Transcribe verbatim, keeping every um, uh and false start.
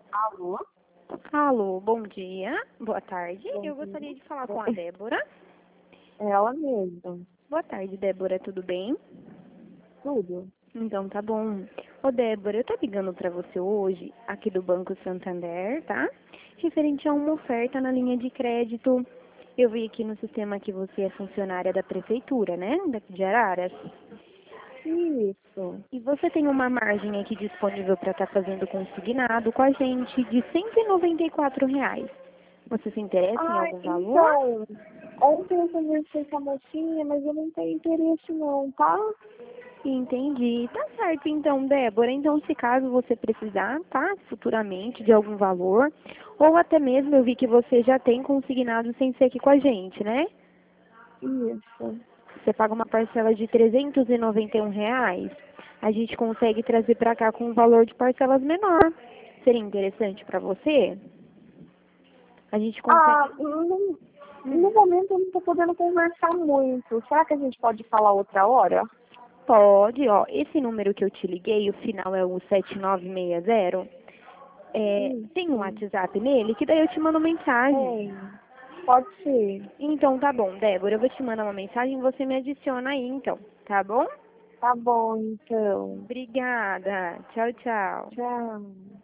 Alô? Alô, bom dia, boa tarde. Bom Eu dia. gostaria de falar com a Débora. É ela mesma. Boa tarde, Débora, tudo bem? Tudo? Então tá bom. Ô Débora, eu tô ligando pra você hoje, aqui do Banco Santander, tá? Referente a uma oferta na linha de crédito. Eu vi aqui no sistema que você é funcionária da prefeitura, né? Daqui de Araras. Isso. E você tem uma margem aqui disponível para estar fazendo consignado com a gente de cento e noventa e quatro reais. Você se interessa em Ah, algum valor? então, ontem eu conversei com a mocinha, mas eu não tenho interesse não, tá? Entendi. Tá certo então, Débora. Então, se caso você precisar, tá? Futuramente de algum valor, ou até mesmo eu vi que você já tem consignado sem ser aqui com a gente, né? Isso. Você paga uma parcela de trezentos e noventa e um reais. A gente consegue trazer para cá com um valor de parcelas menor. Seria interessante para você? A gente Ah, consegue. no, Hum, no momento eu não tô podendo conversar muito. Será que a gente pode falar outra hora? pode, ó. Esse número que eu te liguei, o final é o sete nove seis zero. É, tem um Isso. WhatsApp nele, que daí eu te mando mensagem. Tem. Pode ser. Então tá bom, Débora, eu vou te mandar uma mensagem e você me adiciona aí então, tá bom? Tá bom, então. Obrigada. Tchau, tchau. Tchau.